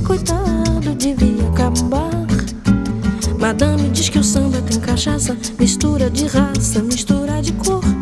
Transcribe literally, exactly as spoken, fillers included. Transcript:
coitado devia acabar. Madame diz que o samba tem cachaça, mistura de raça, mistura de cor.